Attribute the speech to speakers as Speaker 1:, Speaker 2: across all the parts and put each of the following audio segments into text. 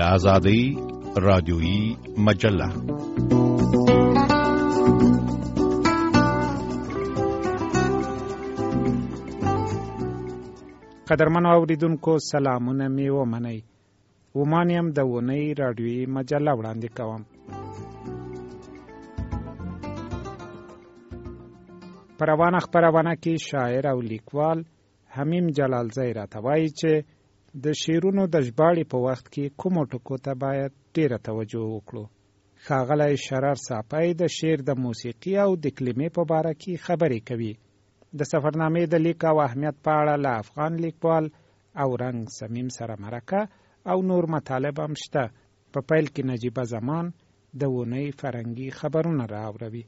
Speaker 1: آزادی رادیویی مجله.
Speaker 2: قدرمن اوریدونکو سلامونه می ومنئ. ومانیم د ونی رادیویی مجله وړاندې کوم. په روانه خپرونه کې شاعر او لیکوال حمیم جلالزی راته وایي چې د شعرونو د ژباړې په وخت کې کومو ټکو ته باید ډېره توجه وکړو. ښاغلی شرر صافی د شعر د موسیقي او د کلمې په باره کې خبرې کوي. د سفرنامې د لیک او اهمیت په اړه له افغان لیکوال او رنګ صمیم سره مرکه او نور مطالب هم شته. په پیل کې نجیبه زمان د ونی فرهنګي خبرونه راوړوي.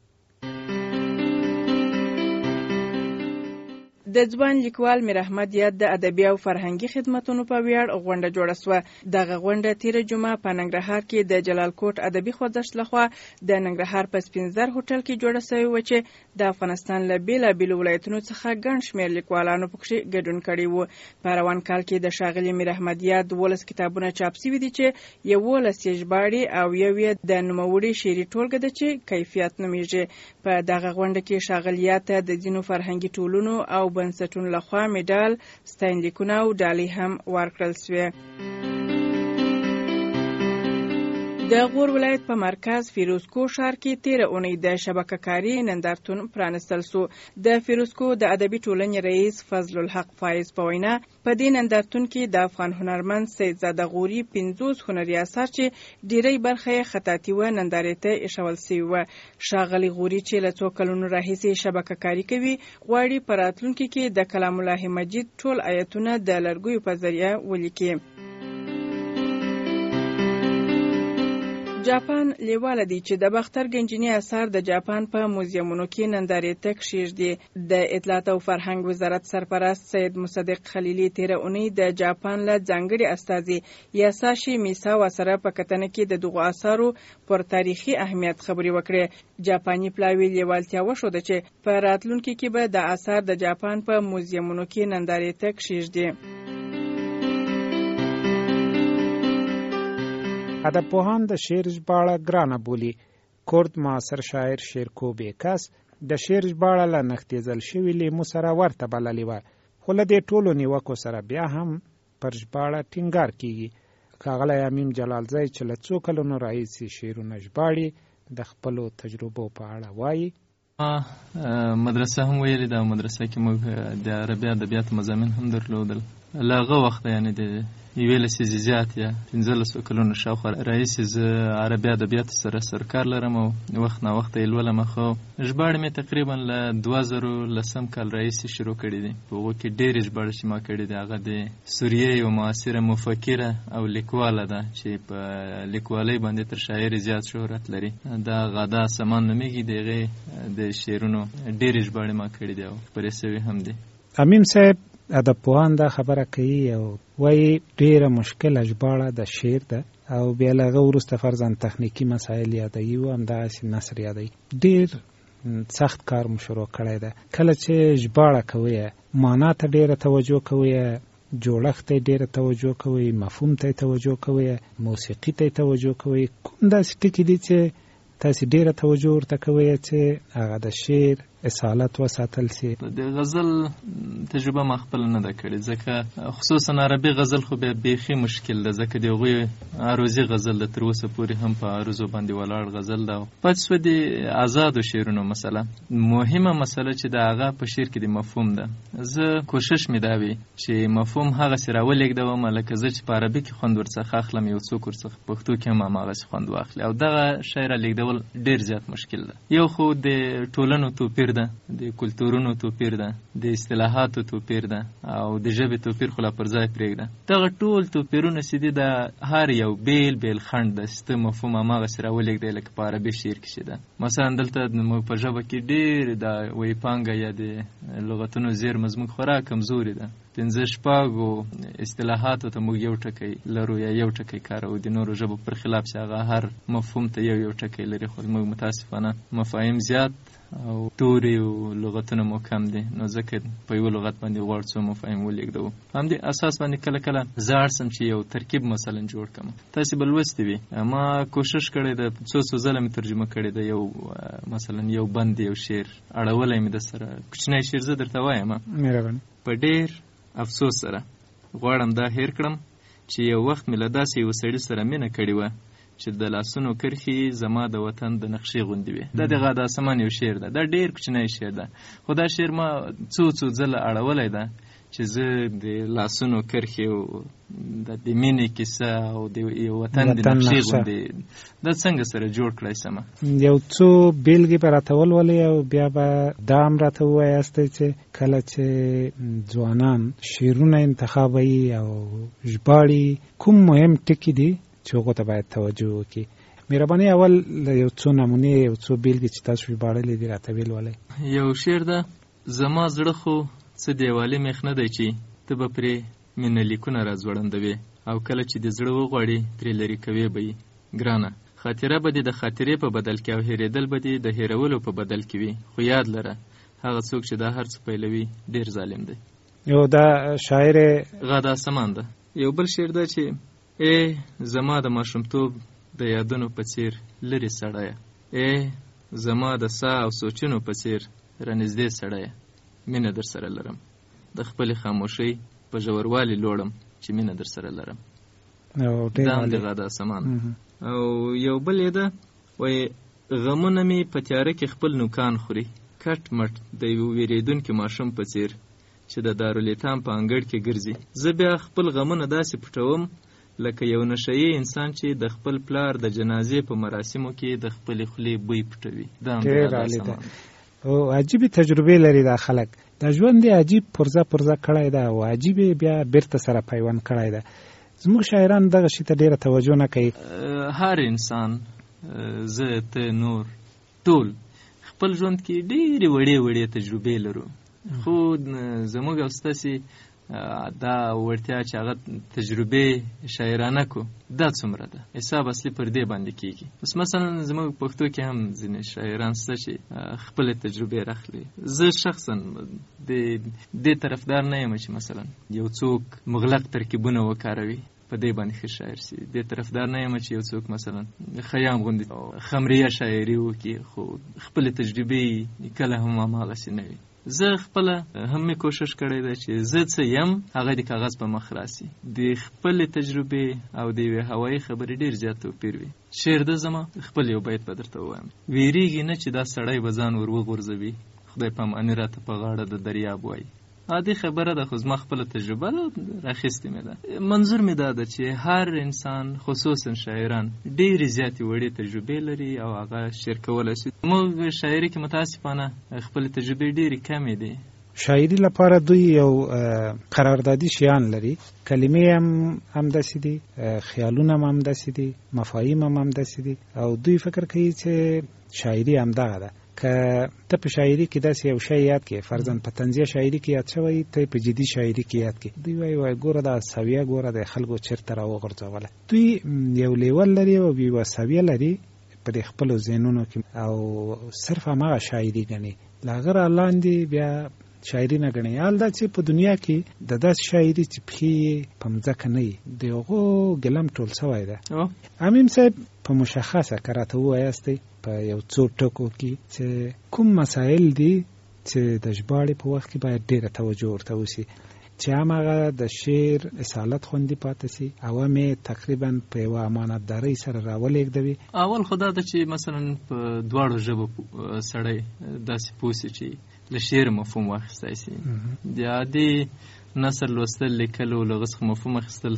Speaker 3: د ځوان لیکوال میر احمد یاد د ادبي او فرهنګي خدماتو په ویاړ غونډه جوړه سوه. دغه غونډه تیر جمعه په ننګرهار کې د جلال کوټ ادبي خوځښت لخوا د ننګرهار په سپینزر هوټل کې جوړه شوې و چې د افغانستان له بیلابیلو ولایتونو څخه ګڼ شمېر لیکوالانو پکې ګډون کړی و. په روان کال کې د ښاغلي میر احمد یاد 12 کتابونه چاپ شوي دي چې 11 یې ژباړي او یو یې د نوموړي شعري ټولګه ده چې کیفیت نومیږي. په دغه غونډه کې ښاغلي یاد ته د ځینو فرهنګي ټولنو او بنسټونو لخوا میډال، ستاینلیکونه او ډالۍ هم ورکړل شوې. د غور ولایت په مرکز فیروزکو ښار کې تیر اونۍ د شبکه کاری نندارتون پرانستل سو. د فیروزکو د ادبي ټولنې رئیس فضل الحق فایز په وینا په دې نندارتون کې د افغان هنرمند سید زاده غوري 50 هنري اثار چې ډیری برخه یې خطاطي و نندارې ته ایښول شوي و. ښاغلي غوري چې له څو کلونو راهیسې شبکه کاری کوي غواړي په راتلونکي کې د کلام الله مجید ټول آیتونه د لرګیو په ذریعه ولیکي. جاپان لیواله دی چې د باختر گنجینی اثار د جاپان په موزیمونو کې نندارې ته کښېږدي. د اطلاعات او فرهنګ وزارت سرپرست سید مصدق خلیلی تیر اونۍ د جاپان له ځانګړي استازي یاساشي میساوا سره په کتنه کې د دغو اثارو پر تاریخي اهمیت خبرې وکړې. جاپاني پلاوی لیوالتیا وښوده چې په راتلونکي کې به د اثار د جاپان په موزیمونو کې نندارې ته کښېږدي.
Speaker 2: ادبپوهان د شعر ژباړه ګرانه بولي. کورد معاصر شاعر شیرکو بیکس د شعر ژباړه له نښتېدل شوي لیمو سره ورته بللې وه، خو له دې ټولو نیوکو سره بیا هم پر ژباړه ټینګار کیږي. ښاغلی حمیم جلالزی چې له څو کلونو راهیسې شعرونه ژباړي د خپلو تجربو په اړه وایي.
Speaker 4: مدرسه هم ویلې ده. مدرسه کې موږ د عربي ادبیات مضامین هم درلودل. له هغه وخته یعنې د 11 زیات یا 15 کلونو شاوخوا راهیسې زه عربي ادبیاتو سره سرکار لرم او وخت نا وخت یې لولم. خو ژباړې مې تقریبا له 2010 کال راهیسې شروع کړي دي. په هغو کې ډېرې ژباړې چې ما کړي دي هغه د سوریې یو معاصره مفکره او لیکواله ده چې په لیکوالۍ باندې تر شاعر زیات شهرت لري. دا غاده سمان نومیږي. د هغې د شعرونو ډېرې ژباړې ما کړي دي او خپرې شوي هم دي.
Speaker 2: امین صاحب ادبپوهان دا خبره کوي او وایي ډېره مشکله ژباړه د شعر ده او بیا له هغه وروسته فرضاً تخنیکي مسایل یادوي او همداسې نثر یادوي. ډېر سخت کار مو شروع کړی ده. کله چې ژباړه کوئ معنا ته ډېره توجه کوئ، جوړښت ته ډېره توجه کوئ، مفهوم ته توجه کوئ، موسیقي ته توجه کوئ، کوم داسې ټکي دي چې تاسې ډېره توجه ورته کوئ چې هغه د شعر اصالت وساتل شي؟
Speaker 4: د غزل تجربه ما خپل نه ده کړې، ځکه خصوصا عربي غزل خو بیا بیخي مشکل ده، ځکه د هغوی عروضي غزل ده تر اوسه پورې هم په عروضو باندې ولاړ غزل ده. پاتې شوه د ازادو شعرونو مسله. مهمه مسله چې د هغه په شعر کې د مفهوم ده. زه کوشش مې دا وي چې مفهوم هغسې راولېږدوم لکه زه چې په عربي کې خوند ورڅخه اخلم یو څوک ورڅخه پښتو کې هم هماغسې خوند واخلي، او دغه شی رالېږدول ډېر زیات مشکل ده. یو خو د ټولنو توپیر ده، د کلتورونو توپیر ده، د اصطلاحاتو توپیر ده او د ژبې توپیر خو لا پر ځای پرېږده. دغه ټول توپیرونه چې دي د هر یو بیل بیل خنډ ده چې ته مفهوم هماغسې راولېږدی لکه په عربي شعر کې چې ده. مثلا دلته موږ په ژبه کې ډېر د ویپانګه یا د لغتونو زیرمه زموږ خورا کمزوري ده. 5-6 اصطلاحاتو ته موږ یو ټکی لرو یا یو ټکی کاروو، د نورو ژبو پر خلاف چې هغه هر مفهوم ته یو ټکی لري، خو موږ متاسفانه مفاهیم زیات او توري او لغتونه مو کم دي، نو ځکه په یو لغت باندې غواړو څو مفاهیم ولیږدو. همدې اساس باندې کله کله زه اړ سم چې یو ترکیب مثلا جوړ کړم. تاسې به لوستي وي ما کوشش کړی ده، څو ځله مې ترجمه کړې ده، یو مثلا یو بند یو شعر اړولی مې د سره کوچنی شعر زه درته وایم.
Speaker 2: مهرباني.
Speaker 4: په ډېر افسوس سره غواړم دا هیر کړم چې یو وخت مې له داسې یو سړي سره مینه کړې وه چې د لاسونو کرښې زما د وطن د نقشې غوندې وي. دا د غاده اسمان یو شعر ده، دا ډېر کوچنی شعر ده، خو دا شعر ما څو ځله اړولی ده چې زه د لاسونو کرښې او د مینې کیسه او د یو وطن د نقشې غوندې دا څنګه سره جوړ کړی سمه.
Speaker 2: یو څو بیلګې به راته ولولئ او بیا به دا هم راته ووایاستئ چې کله چې ځوانان شعرونه انتخابوي او ژباړي کوم مهم ټکي دي چې هغو ته باید توجه وکړي. مهرباني اول یو څو نمونې یو څو بیلګې چې تاسو ژباړلې دي راته ویلولئ.
Speaker 4: یو شعر ده: زما زړه خو څه دیوالي میخ نه دی چې ته به پرې مینه لیکونه راځوړندوې، او کله چې د زړه وغواړي ترې لرې کوې به یې ګرانه. خاطره به دې د خاطرې په بدل کې او هېرېدل به دې د هېرولو په بدل کې وي، خو یاد لره هغه څوک چې دا هر څه پیلوي ډېر ظالم دی.
Speaker 2: یو دا شاعر
Speaker 4: غاده اسمان ده. یو بل شعر ده چې ای زما د ماشومتوب د یادونو په څیر لرې سړیه، ای زما د ساه او سوچونو په څیر رانږدې سړیه، مینه در سره لرم، د خپلې خاموشۍ په ژوروالي لوړم چې مینه در سره لرم. دا هم د غاده اسمان. او یو بل یې ده وایي غمونه مې په تیاره کې خپل نوکان خوري، کټ مټ د یو ویرېدونکي ماشوم په څیر چې د دارالایتام په انګړ کې ګرځي. زه بیا خپل غمونه داسې پټوم لکه یو نشهیي انسان چې د خپل پلار د جنازې په مراسمو کې د خپلې خولې بوی پټوي. دا هم د غاده اسمان.
Speaker 2: او عجیبی تجربه لري دا خلک، د ژوند عجیب پرزه کړی ده او عجیبه بیا بیرته سره پیوند کړی ده. زموږ شاعران دغه شي ته ډیره توجه نه کوي.
Speaker 4: هر انسان زه ته نور ټول خپل ژوند کې ډېرې وړې تجربې لرو، خو زموږ او ستاسې دا وړتیا چې هغه تجربې شاعرانه کو دا څومره ده، حساب اصلي پر دې باندې کېږي. بس مثلا زموږ پښتو کې هم ځینې شاعران شته چې خپلې تجربې راخلي. زه شخصا د دې طرفدار نه یم چې مثلا یو څوک مغلق ترکیبونه وکاروي په دې باندې ښه شاعر شي. دې طرفدار نه یم چې یو څوک مثلا خیام غوندې خمریه شاعري وکړي خو خپلې تجربې کله هم هماغسې نه وي. زه خپله هم مې کوشش کړی ده چې زه څه یم هغه د کاغذ په مخ راسي. د خپلې تجربې او د یوې هوایي خبرې ډېر زیات توپیر وي. شعر ده زما خپل یو بیت به درته ووایم: ویریږي نه چې دا سړی به ځان ور وغورځوي، خدای پاماني راته په غاړه د دریاب وایي. عادي خبره ده خو زما خپله تجربه ده راخیستې مې ده. منظور مې دا ده چې هر انسان خصوصا شاعران ډېرې زیاتې وړې تجربې لري او هغه شعر کولی شي. موږ شاعري کې متاسفانه خپلې تجربې ډېرې کمې دي.
Speaker 2: شاعري لپاره دوی یو قراردادي شیان لري، کلمې هم داسې دي، خیالونه هم داسې دي، مفاهیم هم داسې دي، او دوی فکر کوي چې شاعري همدغه ده. که ته په شاعري کې داسې یو شی یاد کې، فرضاً په طنزیه شاعري کې یاد شوی، ته په جدي شاعري کې یاد کې، دوی وایي ګوره دا سویه ګوره د خلکو چېرته راوغورځوله. دوی یو لیول لري او یوه سویه لري په دې خپلو ذهنونو کې او صرف هماغه شاعري ګڼي، له هغه را لاندې بیا شاعري نه ګڼي. حال دا چې په دنیا کې د داسې شاعري چې پښې په مځکه نه وي د هغو ګلم ټول سوی ده. امیم صاحب په مشخصه که راته ووایاستئ په یو څو ټکو کې چې کوم مسایل دي چې د ژباړې په وخت کې باید ډېره توجه ورته وشي چې هماغه د شعر اصالت خوندي پاتې شي او هم یې تقریبا په یوه امانتدارۍ سره راولېږدوي.
Speaker 4: اول خو دا ده چې مثلا په دواړو ژبو سړی داسې پوه شي چې له شعر مفهوم واخیستی شي. د عادي نثر لوستل لیکل او له هغه څخه مفهوم اخیستل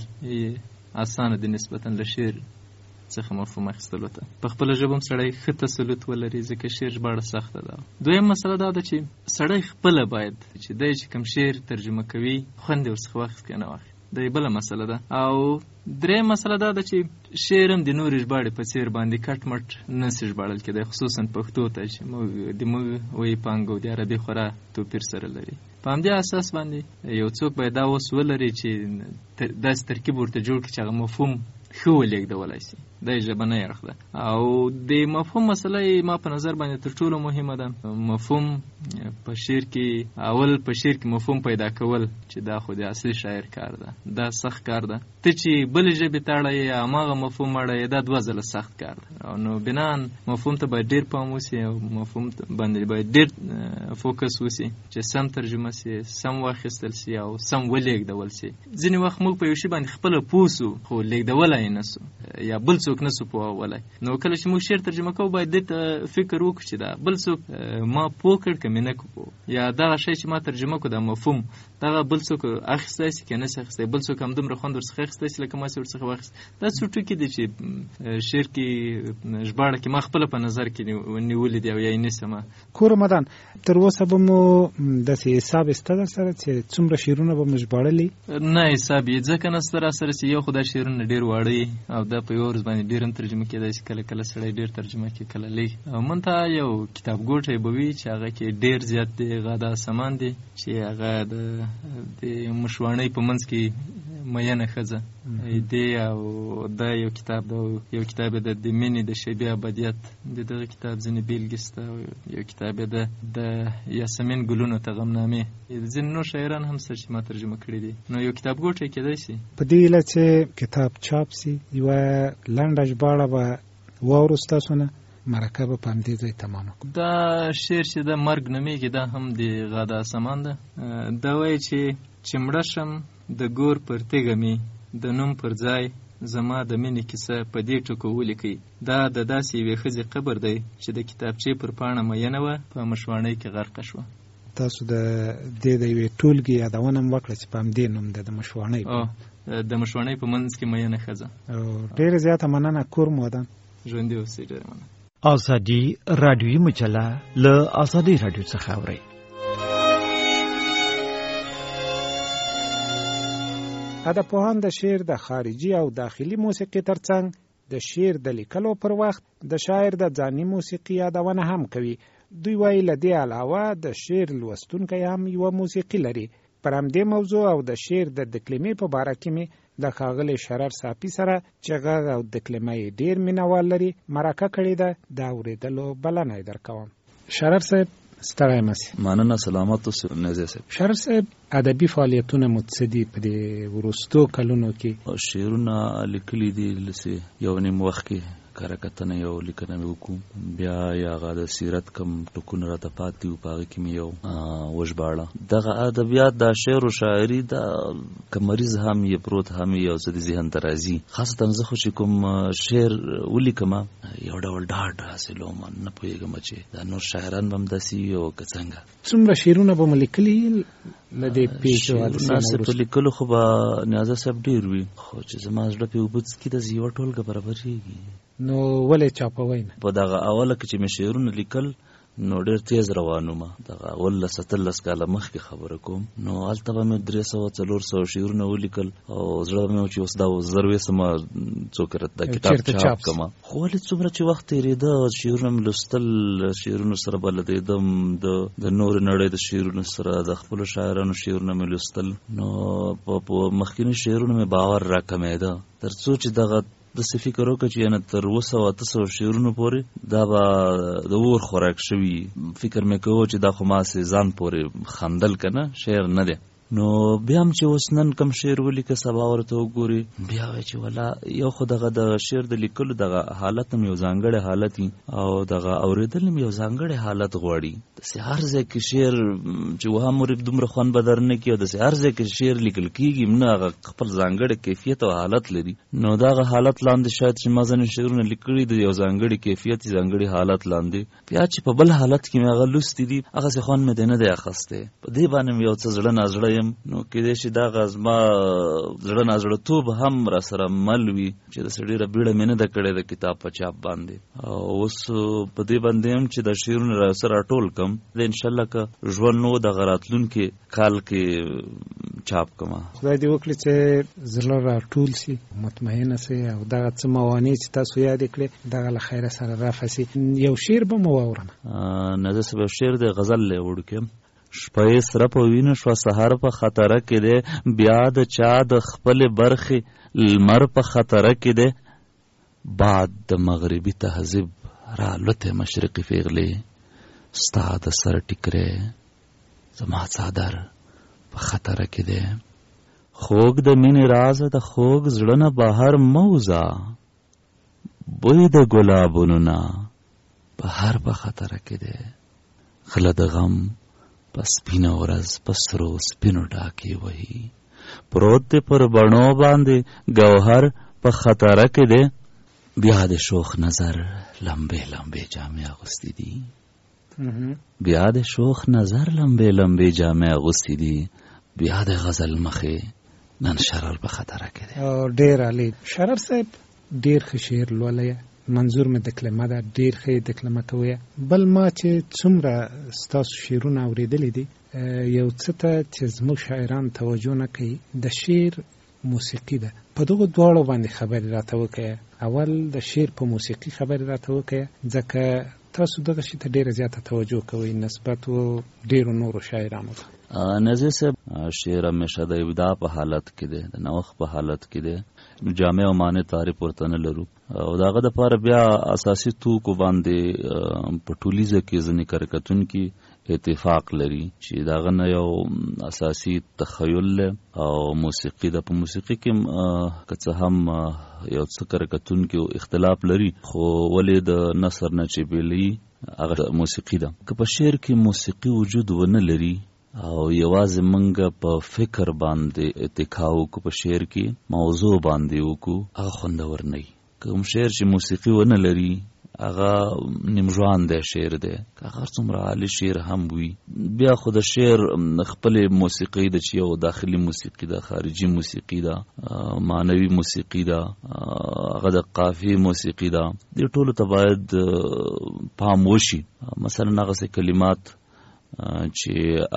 Speaker 4: اسانه دي نسبتا له شعر څخه مفهوم اخیستلو ته. په خپله ژبه هم سړی ښه تسلط ولري ځکه شعر ژباړه سخته ده. دویم مسله دا ده چې سړی خپله باید چې دی چې کوم شعر ترجمه کوي خوند یې ورڅخه واخیست که نه واخلي. د بله مسله ده. او درې مسله دا ده چې شعر هم د نورې ژباړې په څېر باندې کټ مټ نسي ژباړل کېدی، خصوصا پښتو ته چې موږ وایي پانګ او د عربي خورا توپیر سره لري. په همدې اساس باندې یو څوک باید دا اوس ولري چې داسې ترکیب ورته جوړ کړي چې هغه مفهوم ښه ولېږدولی شي. دا یې ژبنی اړخ ده. او د مفهوم مسله ما په نظر باندې تر ټولو مهمه ده. مفهوم په شعر کې اول په شعر کې مفهوم پیدا کول چې دا خو د اصلي شاعر کار ده، دا سخت کار ده. ته چې بلې ژبې ته اړه یې هماغه مفهوم اړه یې، دا دوه ځله سخت کار ده. نو بنان مفهوم ته باید ډېر پام وسي او مفهوم باندې باید ډېر فوکس وسي چې سم ترجمه سي، سم واخیستل سي او سم ولېږدول سي. ځینې وخت موږ په یو شي باندې خپله پوه سو خو لېږدولی یې نه سو یا بل څوک نه سو پوهولی. نو کله چې موږ شعر ترجمه کوو باید دې ته فکر وکړو چې دا بل څوک ما پوه کړ که مې نه کړو پوه، یا دغه شی چې ما ترجمه کړو دا مفهوم دغه بل څوک اخیستی سي که نه سي اخیستی، بل څوک همدومره خوند ورڅخه اخیستی سي لکه ما سي ورڅخه واخیست. دا څو ټکي دي چې شعر کې ژباړه کې ما خپله په نظر کې نیولي دي او یا یې نیسم.
Speaker 2: کورمدان تر اوسه به مو داسې حساب سته در سره چې څومره شعرونه به مو ژباړلي؟
Speaker 4: نه حساب یې ځکه نسته را سره چې یو خو دا شعرونه ډېر واړه او دا په یو ورځ باندې ډېر هم ترجمه کېدای شي، کله کله سړی ډېر ترجمه کوي کله لږ. او منتها یو کتاب ګوټی به وي چې هغه کې ډېر زیات د غاده سامان دی چې هغه د مشواڼۍ په منځ کې میینه ښځه دی. او دا یو کتاب ده، یو کتاب یې د مینې د شیبې ابدیت د دغه کتاب ځینې بیلګې سته، یو کتاب یې ده د یاسمین ګلونو ته غمنامې. ځینې نور شاعران هم سته چې ما ترجمه کړي دي. نو یو کتاب ګوټی کېدای شي.
Speaker 2: په دې هیله چې کتاب چاپ سي یوه لنډه ژباړه به واورو ستاسو نه، مرکه به په همدې ځای تمامه کړو.
Speaker 4: دا شعر چې د مرګ نومېږي دا هم د غاده سامان ده. دا وایي چې مړه شم د ګور پر تیږه مې د نوم پر ځای زما د مینې کیسه په دې ټکو ولیکئ. دا د داسې یوې ښځې قبر دی چې د کتابچې پر پاڼه میینه وه په مشواڼۍ کې غرقه شوه.
Speaker 2: تاسو د دې د یوې ټولګې یادونه هم وکړه چې په همدې نوم ده د مشواڼۍ،
Speaker 4: د مشواڼۍ په منځ کې میینه ښځه.
Speaker 2: ډېره زیاته مننه کورمدان.
Speaker 4: ژوندي اوسئ. ډېره مننه.
Speaker 5: ازادي رادیویي مجله له ازادي رادیو څخه اورئ.
Speaker 2: ادبپوهان د شعر د خارجي او داخلي موسیقي ترڅنګ د شعر د لیکلو پر وخت د شاعر د ځاني موسیقي یادونه هم کوي. دوی وایي له دې علاوه د شعر لوستونکی هم یوه موسیقي لري. پر همدې موضوع او د شعر د دکلمې په باره کې مې د ښاغلي شرر صافي سره چې غږ او دکلمه یې ډېر مینهوال لري مرکه کړې ده. د اورېدلو بلنه یې درکوم. شرر صاحب ستړی مه سئ.
Speaker 6: مننه. سلامت اوسئ نازي صاحب.
Speaker 2: شرر صاحب ادبي فعالیتونه مو څه دي په دې وروستو کلونو کې؟
Speaker 6: شعرونه لیکلي دي لسې یو نیم وخت کې کره کتنه یو لیکنه مې وکړو، بیا یا هغه د سیرت کم ټکونه راته پاتې وو په هغې کې مې یو وژباړه. دغه ادبیات دا شعر و شاعري دا که مریض هم یې پروت هم یې یو څه د ذهن ته راځي. خاصتا زه خو چې کوم شعر ولیکم یو ډول ډاډ حاصلوم، نه پوهېږم چې دا نور شاعران به هم داسې وي او که څنګه.
Speaker 2: څومره شعرونه به مو لیکلي له دې پیښو
Speaker 6: حادثې په لیکلو خو به نیازه صاحب ډېر وي، خو چې زما زړه پرې اوبه څکي داسې یوه ټولګه برابرېږي.
Speaker 2: نو ولې چاپوئ نه؟
Speaker 6: په دغه اوله کې چې مې شعرونه لیکل نو ډېر تیز روان وم. دغه 18 کاله مخکې خبره کوم. نو هلته به مې 300-400 شعرونه ولیکل او زړه مې و چې اوس دا زرویسمه څوک دا کتاب چاپ کړم. خو ولې څومره چې وخت تېرېده شعرونه مې لوستل، شعرونو سره بلدېدم، د نورې نړۍ د شعرونو سره د خپلو شاعرانو شعرونه مې لوستل. نو په مخکینو شعرونو مې باور راکمېده تر څو چې دغه داسې فکر وکړه چې یعنې تر 700 شعرونو پورې دا به د اور خوراک شوي. فکر مې کوو چې دا خو ماسې ځان پورې خندل که نه شعر نه دی. نو بیا هم چې اوس نن کم شعر ولیکه سبا ورته وګوري بیا وایي چې والا یو خو دغه د شعر د لیکلو دغه حالت هم یو ځانګړی حالت وي او دغه اورېدل هم یو ځانګړی حالت غواړي. داسې هر ځای کې شعر چې وهم ورې دومره خوند به در نه کړي او داسې هر ځای کې شعر لیکل کېږي نه، هغه خپل ځانګړی کیفیت او حالت لري. نو دغه حالت لاندې شاید چې ما ځینې شعرونه لیکلي د یو ځانګړي کیفیت ځانګړي حالت لاندې، بیا چې په بل حالت کې مې هغه لوستي دي هغسې خوند مې دی نه دی اخیستی. په دې باندې مې یو څه زړه نازړه نو کېدای شي دغه زما زړه نازړهتوب هم را سره مل وي چې داسې ډېره بیړه مې نه ده کړې د کتاب په چاپ باندې. او اوس په دې باندې هم چې دا شعرونه را سره راټول کړم د انشاءالله که ژوند نو دغه راتلونکي کال کې چاپ کما.
Speaker 2: خدای دې وکړي چې زړه راټول شي، مطمئنه سي، او دغه څه موانع چې تاسو یاد کړې دغه له خیره سره رافع سي. یو شعر به مو واورم.
Speaker 6: نه زه به شعر د غزل له وړکم. شپه سره په وینو شو سحر په خطر کې ده، بیا د چا د خپل برخې لمر په خطر کې ده. بعد د مغربي تهذیب را لته مشرقي پیغلې، ستا د سر ټیکره زما څادر په خطر کې ده. خوږ د مینې راز د خوږ زړه نه بهر موزه، بوی د ګلابونو نه بهر په خطر کې ده. خله د غم په سپینه ورځ په سرو سپینو ډاکې وهي، پروت دی پر بڼو باندې ګوهر په خطر کې ده. بیا د شوخ نظر لمبې لمبې جامې اغوستې دي، بیا د شوخ نظر لمبې لمبې جامې اغوستې دي. بیا د غزل مخې نن شرر په خطر کې ده.
Speaker 2: ډېر عالی شرر صاحب، ډېر ښه شعر لولی، منظور مې د کلمه ده، ډېر ښه د کلمه کوی. بل ما چې څومره ستاسو شعرونه اورېدلی دي، یو څه ته چې زموږ شاعران توجه نه کوي، د شعر موسیقي ده. په دغه دواړو باندې خبرې راته وکړه. اول د شعر په موسیقي خبرې راته وکړه، ځکه تاسو دغه شي ته ډېره زیاته توجه کوئ نسبت و ډېرو نورو شاعرانو ته.
Speaker 6: نظیر صاحب شعر همیشه د ابداع په حالت کې دی، د نوښت په حالت کې دی. جامع او معنی تعریف ورته نه لرو، او دغه دپاره بیا اساسي توکو باندې په ټولیزه کې ځینې کرکتونکي اتفاق لري چې دغه نه یو اساسي تخیل او موسیقي ده. په موسیقي کې که څه هم یو څه کرکتونکي اختلاف لري، خو ولې د نثر نه چې بیلي هغه موسیقي ده. که په شعر کې موسیقي وجود ونه لري او یوازې منګه په فکر باندې اتکا وکړو، په شعر کې موضوع باندې وکړو، هغه خوندور نه وي. کوم شعر چې موسیقي ونه لري هغه نیمژوان دی شعر دی، که هغه څومره عالی شعر هم وي. بیا خو د شعر خپلې موسیقي ده چې یو داخلي موسیقي ده، خارجي موسیقي ده، معنوي موسیقي ده، هغه د قافیې موسیقي ده. دې ټولو ته باید پام وشي. مثلا هغسې کلمات چې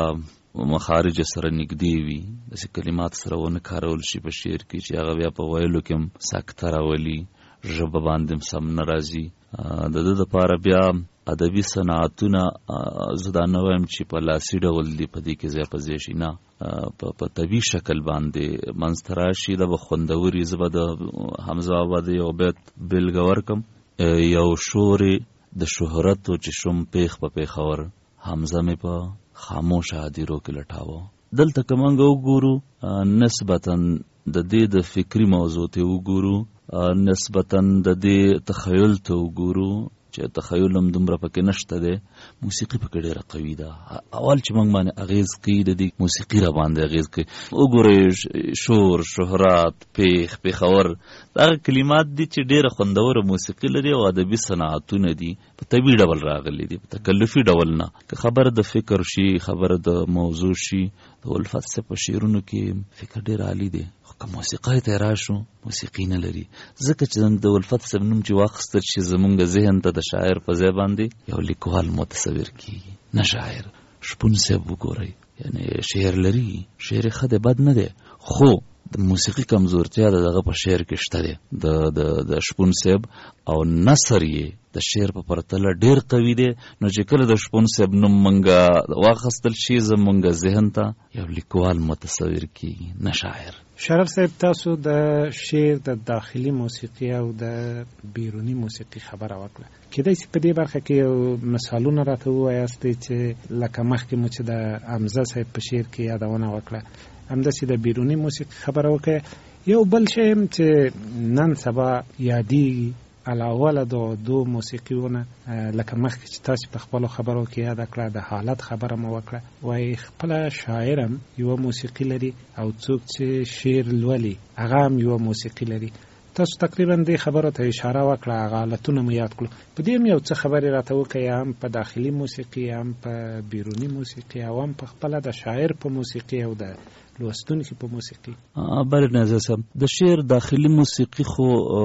Speaker 6: هغه مخارج سره نږدې وي، داسې کلمات سره ونه کارول شي په شعر کې چې هغه بیا په ویلو کې هم سکته راولي، ژبه باندې هم سم نه راځي. د ده دپاره بیا ادبي صنعتونه زه دا نه وایم چې په لاسي ډول دي په دې کې ځای په ځای شي، نه، په طبیعي شکل باندې منځته راشي. دا به خوندوري. زه به د حمزه بابا د یو بیت بېلګه ورکم: یو شورې د شهرت و چې شوم پیښ په پیښور، حمزه مې په خاموش هدیرو کې لټاوه. دلته که موږ وګورو نسبتاً د دې د فکري موضوع ته وګورو، نسبتاً د دې تخیل ته وګورو چې تخیل هم دومره پکې نشته دی، موسیقي پکې ډېره قوي ده. اول چې موږ باندې اغېز کوي د دې موسیقي را باندې اغېز کوي. وګورئ شور، شهرات، پیښ، پیښور، دغه کلمات دي چې ډېره خوندوره موسیقي لري او ادبي صنعتونه دي، په طبیعي ډول راغلي دي، په تکلفي ډول نه. که خبره د فکر شي، خبره د موضوع شي، د الفت څه په شعرونو کې فکر ډېر عالي دی. که موسیقۍ ته راشو، موسیقي نه لري. ځکه چې د الفت صاحب نوم چې واخیستل شي زمونږ ذهن ته د شاعر په ځای باندې یو لیکوال متصور کیږي، نه شاعر. شپون صاحب وګورئ، یعنی شعر لري، شعر ښه دی، بد نه دی، خو د موسیقي کمزورتیا دغه په شعر کې شته دی د شپون صاحب، او نثر یې د شعر په پرتله ډېر قوي دی. نو چې کله د شپون صاحب نوم منګه واخیستل شي زمونږ ذهن ته یو لیکوال متصور کیږي، نه شاعر.
Speaker 2: شرف صاحب، تاسو د شعر د داخلي موسیقي او د بیرونی موسیقي خبره وکړه. کېدای شي په دې برخه کې یو مثالونه راته ووایاستئ چې لکه مخکې مو چې د حمزه صاحب په شعر کې یادونه وکړه، همداسې د بیرونی موسیقي خبره وکړه. یو بل شی هم چې نن سبا یادېږي علاوه له دو موسیقیونه، لکه مخکې چې تاسو په خپلو خبرو کې یاد کړه، د حالت خبره مو وکړه، وایي خپله شاعر هم یوه موسیقي لري او څوک چې شعر لولي هغه هم یوه موسیقي لري. تاسو تقریبا دې خبره ته اشاره وکړه، هغه حالتونه مو یاد کړو. په دې یو څه خبرې راته وکړئ، هم په داخلي موسیقي، هم په بیروني موسیقي، او هم په خپله د شاعر په موسیقي او د لوستونکي په موسیقي.
Speaker 6: بله نازیه صاحب، د شعر داخلي موسیقي خو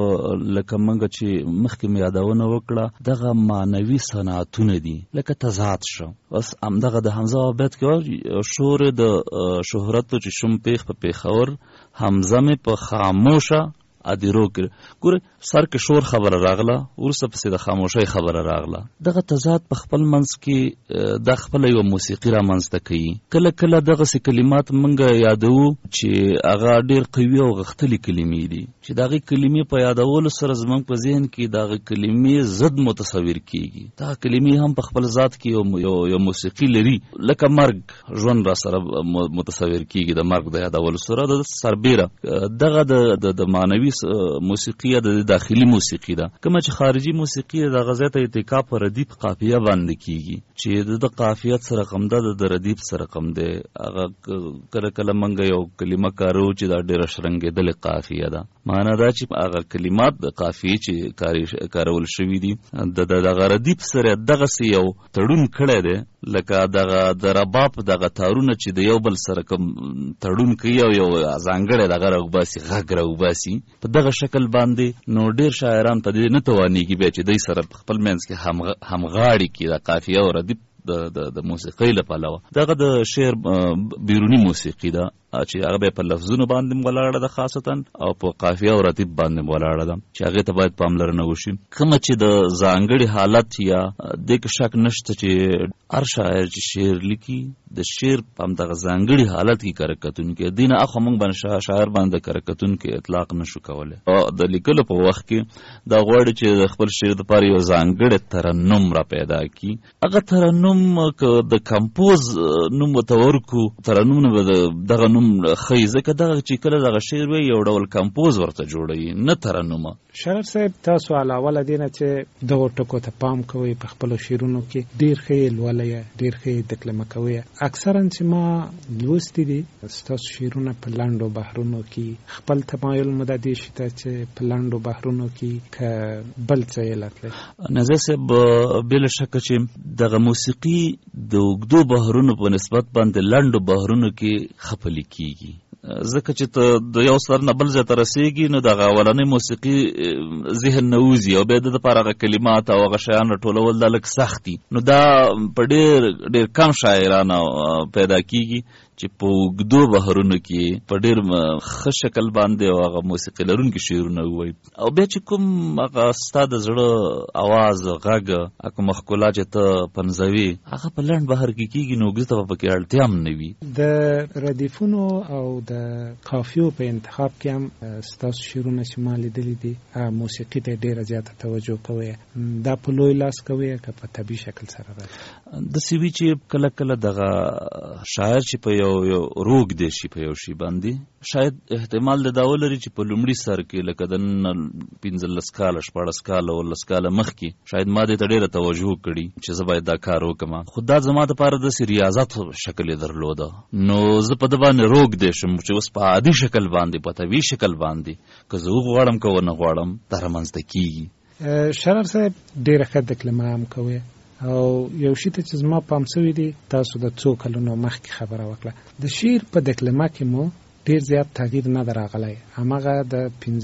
Speaker 6: لکه منګه چې مخکې مې یادونه وکړه، دغه معنوي صنعتونه دي، لکه تضاد شو. بس همدغه د حمزه عابد کې شور د شهرت چې شوم پیخ په پیښور، حمزه مې په خاموشه ادیرو کې ګوره سر کې شور خبره راغله، ورسته پسې د خاموشۍ خبره راغله. دغه تضاد په خپل منځ کې د خپل یو موسیقي را منځته کوي. کله کله دغه سې کلمات منګه یادو چې هغه ډېر قوي او غښتلي کلمې دي، چې دغه کلمې په یادولو سره زموږ په ذهن کې دغه کلمې ضد متصور کیږي. دا کلمې هم په خپل ذات کې یو موسیقي لري، لکه مرګ ژوند را سره متصور کیږي. د مرګ د یادولو سره د سربیره دغه د معنوي موسیقي د داخلي موسیقي ده. کومه چې خارجي موسیقي د غزا ته اتکا پر ردیف قافیه باندې کیږي، چې د قافیت سره رقم ده، د ردیف سره رقم ده. هغه کله کله منګه یو کلمه کارو چې دا ډېره شرنګېدلې قافیه ده. معنا دا چې هغه کلمات د قافیې چې کارول شوي دي دغه ردیف سره دغسې یو تړون کړی دی، لکه دغه د رباب دغه تارونه چې د یو بل سره کوم تړون کوي او یو ځانګړی دغه راوباسي، غږ راوباسي په دغه شکل باندې. نو ډېر شاعران په دې نه توانېږي بیا چې دوی سره خپل منځ کې همغاړي کړي د قافیه او ردیف د موسیقۍ له پلوه. دغه د شعر بیروني موسیقي ده چې هغه په لفظونو باندې ولاړه ده خاصتا، او په قافیه او ردیف باندې ولاړه ده، چې هغې ته باید پاملرنه وشي. کومه چې د ځانګړي حالت یا دې کې شک نشته چې هر شاعر چې شعر لیکي د شعر په همدغه ځانګړي حالت کې کره کتونکی دي نه. اخوا موږ باندې شاعر باندې کره کتونکی اطلاق نشو کولی. د لیکلو په وخت کې دا غواړي چې د خپل شعر دپاره یو ځانګړی ترنم را پیدا کړي. هغه ترنم که د کمپوز نوم ورته ورکړو، ترنم به دغه نوم ښیي، ځکه دغه چې کله دغه شعر وي یو ډول کمپوز ورته جوړوي، نه ترنمه.
Speaker 2: شاعر صاحب، تاسو علاوه له دې نه چې دغو ټکو ته پام کوئ په خپلو شعرونو کې، ډېر ښه یې لولئ، ډېر ښه یې دکلمه کوئ. اکثرا چې ما لوستي دي ستاسو شعرونه په لنډو بحرونو کې، خپل تمایل مو د دې شي ته چې په لنډو بحرونو کې که بل څه علت لري.
Speaker 6: نظر صاحب، بله شکه چې دغه موسیقي د اوږدو بحرونو په نسبت باندې لنډو بحرونو کې ښه پلي کېږي، ځکه چې ته د یو سر نه بل ځای ته رسېږي، نو دغه اولنۍ موسیقي ذهن نه وځي او بیا د دپاره هغه کلمات او هغه شیان راټولول دا لږ سخت دي. نو دا په ډېر کم شاعرانو پیدا کېږي چې په اوږدو بحرونو کې په ډېر ښه شکل باندې او هغه موسیقي لرونکي شعرونه ووایي. او بیا چې کوم هغه ستا د زړه اواز، غږ، کومه ښکلا چې ته پنځوي، هغه په لنډ بحر کې کېږي، نو اوږده ته به پکې اړتیا هم نه وي.
Speaker 2: د ردیفونو او د قافیو په انتخاب کې هم ستاسو شعرونه چې ما لیدلي دي موسیقي ته ډېره زیاته توجه کوئ. دا په لوی لاس کوئ که په طبیعي شکل سره راځي؟
Speaker 6: داسې وي چې کله کله دغه شاعر چې په یو روږ دی شي په یو شي باندې، شاید احتمال د دا ولري چې په لومړي سر کې لکه د 15 کاله 14 کاله 19 کاله مخکې شاید ما دې ته ډېره توجه کړي چې زه باید دا کار وکړم، خو دا زما دپاره داسې ریاضت شکل یې درلوده. نو زه په ده باندې روږ دی شم چې اوس په عادي شکل باندې، په طبیعي شکل باندې که زه وغواړم که ونه غواړم دا رامنځته کېږي.
Speaker 2: شرر صاحب، ډېره ښه دکلمه هم کوئ، او یو شي ته چې زما پام سوی دی، تاسو د څو کلونو مخکې خبره وکړه، د شعر په دکلمه کې مو ډېر زیات تغییر نه دی راغلی. هماغه د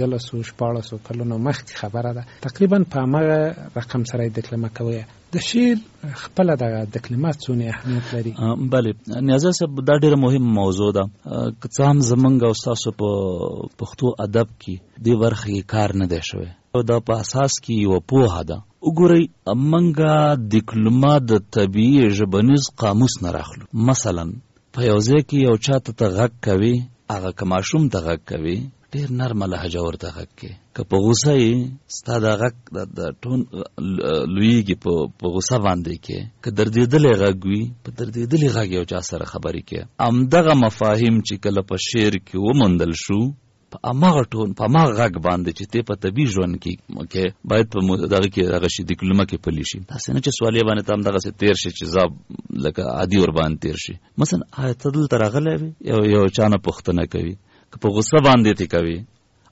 Speaker 2: 15-14 کلونو مخکې خبره ده، تقریبا په هماغه رقم سره یې دکلمه کوئ. د شعر خپله د دکلمه څونه اهمیت لري؟
Speaker 6: بله نیازه صاحب، دا ډېره مهمه موضوع ده. که څه هم زمونږ او ستاسو په پښتو ادب کې دې برخه کې کار نه دی شوی، دا په اساس کې یوه پوهه ده. وګورئ، منګه دکلمه د طبیعي ژبنیز قاموس نه راخلو. مثلا په یو ځای کې یو چاته ته غږ کوي، هغه که ماشوم ته غږ کوي ډېر نرمه لهجه ورته غږ کوي، که په غوسه یې ستا د غږ د ټون لویږي په غوسه باندې کې، که دردېدلی غږ وي په دردېدلی غږ یو چا سره خبرې کوي. همدغه مفاهیم چې کله په شعر کې وموندل شو، په هماغه ټون په هماغه غږ باندې چې ته په طبیعي ژوند کې باید په دغه کې دغه شي دکلمه کې پلی شي. داسې نه چې سوالیه باندې ته همدغسې تېر شي چې ځاب لکه عادي ور باندې تېر شي. مثلا آیا ته دلته راغلی وې، یو چا نه پوښتنه کوي، که په غوسه باندې ته کوي،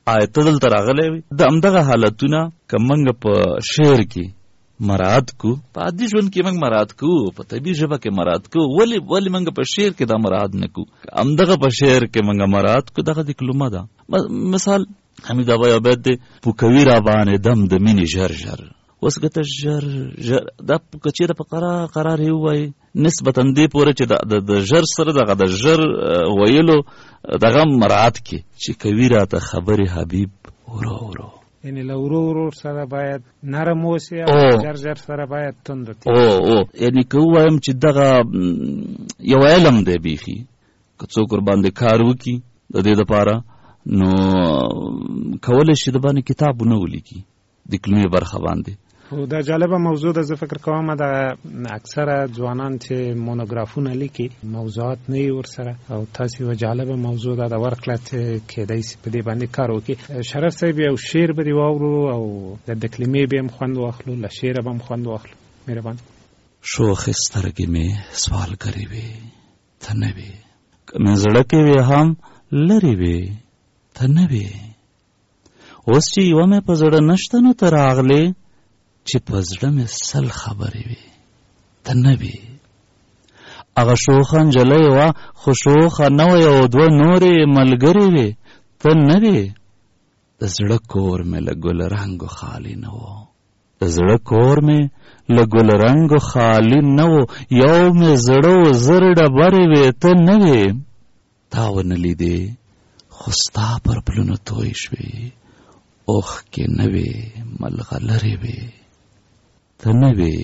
Speaker 6: آیت دلته راغلی وي. د همدغه حالتونه که موږ په شعر کې مراعات کو، په عادي ژوند کې موږ مراعات کو، په طبیعي ژبه کې مراعات کو، ولې موږ په شعر کې دا مراعات نه کو؟ همدغه په شعر کې موږ مراعات کو، دغه دیکلومه ده. مثال حمید بابا یو بیت دی، پوکوي را باندې دم د مینې ژر ژر. اوس که ته ژر دا که چېرې په قرار یې ووایي نسبتا دې پورې چې د ژر سره دغه د ژر ویلو دغه مراعات کې چې کوي راته خبرې حبیب ورو ورو،
Speaker 2: یعنی له ورو سره باید نرم اوسي او ژر سره باید تند وي.
Speaker 6: یعنی که ووایم چې دغه یو علم دی بیخي، که څوک ورباندې کار وکړي د دې دپاره نو کولی شي د باندې کتابونه ولیکي د کلمې برخه باندې.
Speaker 2: خو دا جالبه موضوع ده. زه فکر کوم د اکثره ځوانان چې مونوګرافونه لیکي موضوعات نه وي ورسره، او تاسې یوه جالبه موضوع ده د ورکړه چې کیدای شي په دې باندې کار وکړي. شرف صاحب یو شعر به دې واورو او د کلمې به هم خوند واخلو، له شعره به هم خوند واخلو. مهربان.
Speaker 6: شوخ سترګې مې سوال کړی وې ته نه وې، که مې زړه کې وې هم لرې وې ته نه وې. اوس چې یوه مې په زړه نشته نو ته راغلې، چې په زړه مې سل خبرې وې ته نه وې. هغه شوخه نجلۍ وه خو شوخه نه وه، یو دوه نورې ملګرې وې ته نه وې. د زړه کور مې له ګل رنګو خالي نه و، د زړه کور مې له ګل رنګو خالي نه و. یو مې زړه و زر ډبرې وې ته نه وې. تا ونه لیدې خو ستا پر پلونو توی شوې، اوښکې نه وې ملغلرې وې ته نه وې.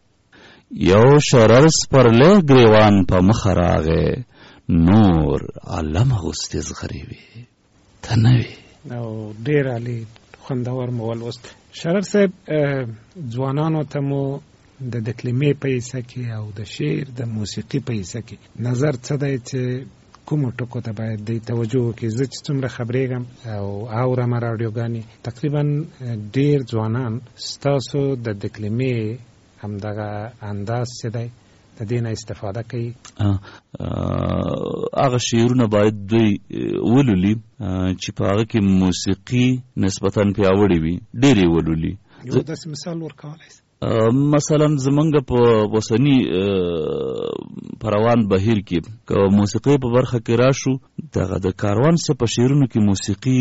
Speaker 6: یو شرر سپرلی ګریوان په مخه راغی، نور علم اغوستې زغرې وې ته نه وې.
Speaker 2: او ډېر عالي خوندور مو ولوست. شرر صاحب، ځوانانو ته مو د کلمې په حصه کې او د شعر د موسیقي په حصه کې نظر څه دی چې کومو ټکو ته باید د توجه وکړي؟ زه چې څومره خبرېږم او اورم راډیوګانې، تقریبا ډېر ځوانان ستاسو د کلمې همدغه انداز چې دی د دې نه استفاده کوي.
Speaker 6: هغه شعرونه باید دوی ولولي چې په هغه کې موسیقي نسبتا پیاوړې وي، ډېرې ولولي.
Speaker 2: یو داسې مثال ورکولی شئ؟
Speaker 6: مثلا زمونږ په اوسني پروان بهیر کې که موسیقي په برخه کې راشو، دغه د کاروان څه په شعرونو کې موسیقي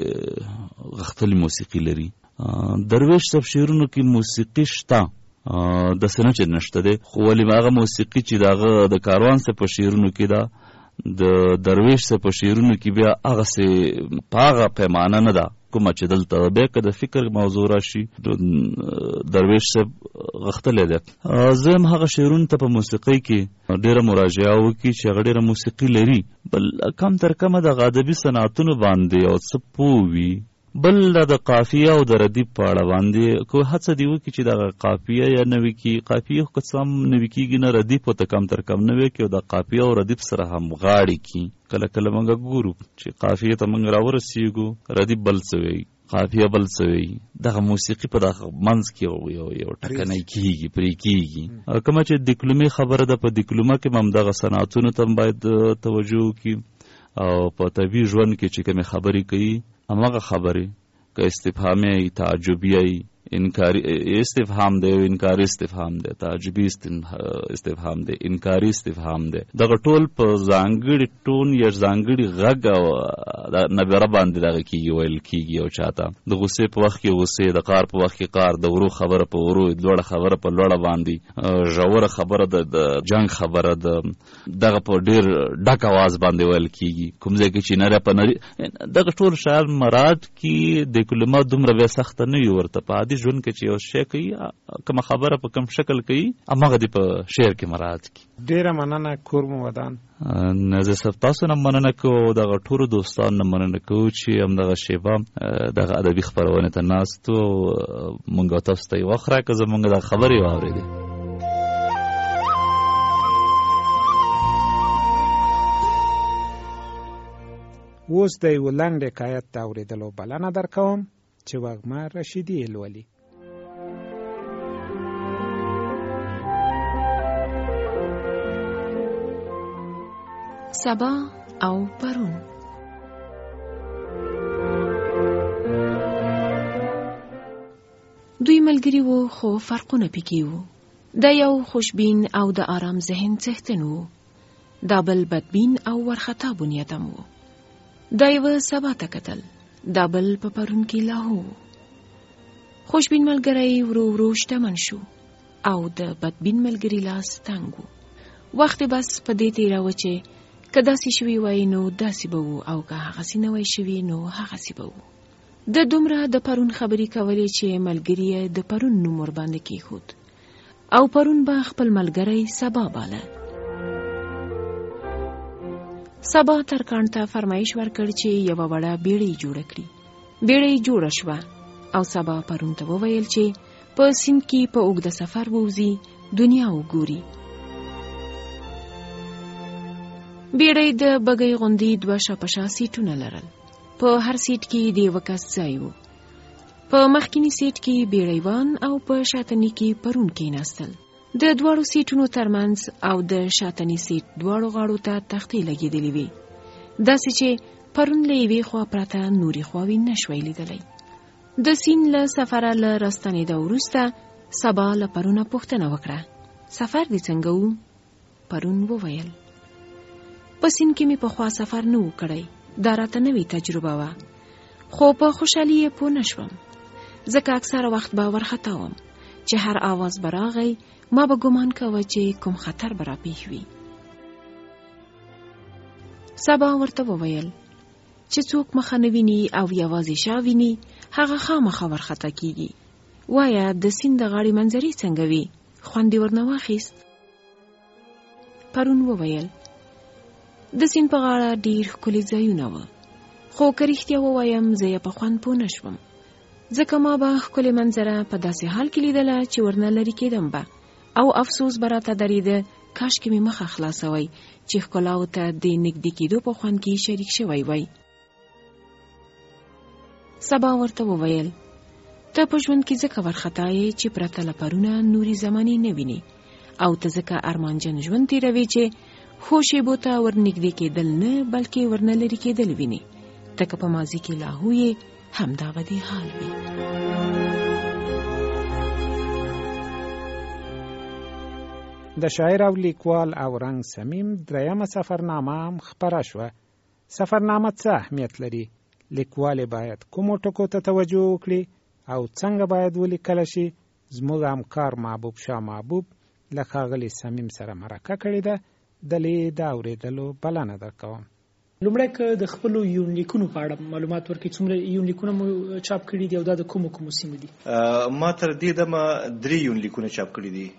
Speaker 6: غښتلې موسیقي لري. درویش صاحب شعرونو کې موسیقي شته، داسې نه چې نشته دی، خو ولې هغه موسیقي چې دغه د کاروان څه په شعرونو کې ده، د درویش څه په شعرونو کې بیا هغسې په هغه پیمانه نه ده کومه چې دلته. بیا که د فکر موضوع راشي درویش صاحب غښتلی دی. زه هم هغه شعرونو ته په موسیقۍ کې ډېره مراجعه وکړي چې هغه ډېره موسیقي لري، بل کم تر کمه دغه ادبي صنعتونو باندې یو څه پوه وي، بل د قافیه او د ردیف په اړه باندې کو هڅه دی وکړي چې دغه قافیه یا نوي کې قافیه خو که څه هم نوي کېږي نه، ردیف ورته کم تر کم نه وي کې او د قافیه او ردیف سره هم غاړې کي. کله کله موږ ګورو چې قافیه ته موږ راورسېږو، ردیف بل څه وایي، قافیه بل څه وایي. دغه موسیقي په دغه منځ کې یو ټکنی کېږي، پرې کېږي. کومه چې دیکلومې خبره ده، په دیکلومه کې هم دغه صنعتونو ته باید توجه وکړي، او په طبیعي ژوند کې چې کومې خبرې کوي هماغه خبرې که استفهامي ای، تعجبي ای، انکاری استفهام دی او انکاری استفهام دی، تعجبي استفهام دی، انکاری استفهام دی. دغه ټول په ځانګړي ټون یا ځانګړي غږ او نبره باندې دغه کېږي، ویل کېږي. او چاته د غصې په وخت کې غصې، د قار په وخت کې قار، د ورو خبره په ورو، لوړه خبره په لوړه باندې، ژوره خبره د جنگ خبره دغه په ډېر ډک اواز باندې ویل کېږي. کوم ځای کې چې نری په نری، دغه ټول شیان مراد کې د کلمات دومره بیا سخته نه وي ورته. په عادي ژوند کې چې یو شی کوي، کومه خبره په کوم شکل کوي، هماغه دې په شعر کې مراعات کړي.
Speaker 2: ډېره مننه کور مو ودان.
Speaker 6: نظر صاحب تاسو نه مننه کوو، دغه ټولو دوستان نه مننه کوو چې همدغه شیبه دغه ادبي خپرونې ته ناست و. مونږ تاسو ته یې وخت راکړه، زمونږ دغه خبرې واورېدې.
Speaker 2: اوس د یو لنډ حکایت د اورېدلو بلنه درکوم چې وږمه رشیدي یې لولي.
Speaker 7: سبا او پرون. ملګري وو خو فرقونه پکې وو. دا یو خوشبین او د آرام ذهن څښتن وو. دا بل بدبین او ورخطا بنیادم وو. دا یو سبا ته کتل. دا بل په پرون کې لاهو. خوشبین ملګری ورو ورو شتمن شو او د بدبین ملګري لاس تنګ وو. وخت بس په دې تیراوه چې که داسې شوي وای نو داسې به وو او که هغسې نه وای شوي نو هغسې به وو. د دومره د پرون خبرې کولې چې ملګري یې د پرون نوم ورباندې کېښود او پرون به خپل ملګری سبا باله. سبا ترکاڼ ته فرمایش ورکړ چې یوه وړه بیړۍ جوړه کړي. بیړۍ جوړه شوه او سبا پرون ته وویل چې په سیند کې په اوږده سفر ووځي، دنیا وګوري. بیړۍ د بګۍ غوندې 2 شاپشا سیټونه لرل. په هر سیټ کې د یوه کس ځای و. په مخکینی سیټ کې بیړیوان او په شاتني کې پرون کېناستل. د دواړو سیټونو ترمنځ او د شاتني سیټ دواړو غاړو ته تختې لګېدلې وې، داسې چې پرون له یوې خوا پرته نورې خواوې نه شوی لیدلی. د سیند له سفره له راستنېدا وروسته سبا له پرونه پوښتنه وکړه، سفر دې څنګه و؟ پرون وویل، په سیند کې مې پخوا سفر نه و کړی، دا راته نوې تجربه وه، خو په خوشحالي یې پوه نه شوم، ځکه اکثره وخت به ورخطا وم چې هر آواز به راغی ما به ګمان کوه چې کوم خطر به راپېښ وي. سبا ورته وویل چې څوک مخه نه ویني او یوازې شا ویني هغه خامخا ورخطا کیږي. وایه د سیند د غاړې منظرې څنګه وي؟ خوند یې ورنه واخیست. پرون وویل د سیند په غاړه ډېر ښکلي ځایونه وه، خو که رښتیا ووایم زه یې په خوند پوه نه شوم، ځکه ما به ښکلې منظره په داسې حال کې لیدله چې ورنه لرې کېدم به او افسوس به راته درېده کاشکې مې مخه خلاصوی چې ښکلاو ته د نږدې کېدو په خوند کې شریک شوی وی. سبا ورته وویل ته په ژوند کې ځکه ورخطا یې چې پرته له پرونه نورې زمانې نه وینې او ته ځکه ارمانجن ژوند تېروې چې ښو شیبو ته ورنږدې کېدل نه بلکې ورنه لرې کېدل وینې. ته که په ماضي کې لاهو یې همدا به دې حال وي.
Speaker 2: د شاعر او لیکوال او رنګ سمیم دریمه سفرنامه هم خپره شوه. سفرنامه څه اهمیت لري؟ لیکوال باید کومو ټکو ته توجه وکړي او څنګه باید ولیکل شي؟ زموږ همکار محبوب شاه محبوب له ښاغلي سمیم سره مرکه کړې ده. دلې د اورېدلو بلنه درکوم.
Speaker 8: لومړی که د خپلو یونلیکونو په اړه معلومات ورکړئ، څومره یونلیکونه مو چاپ کړي دي او دا د کومو کومو سیمو دي؟
Speaker 9: ما تر دې دمه 3 یونلیکونه چاپ کړي دي.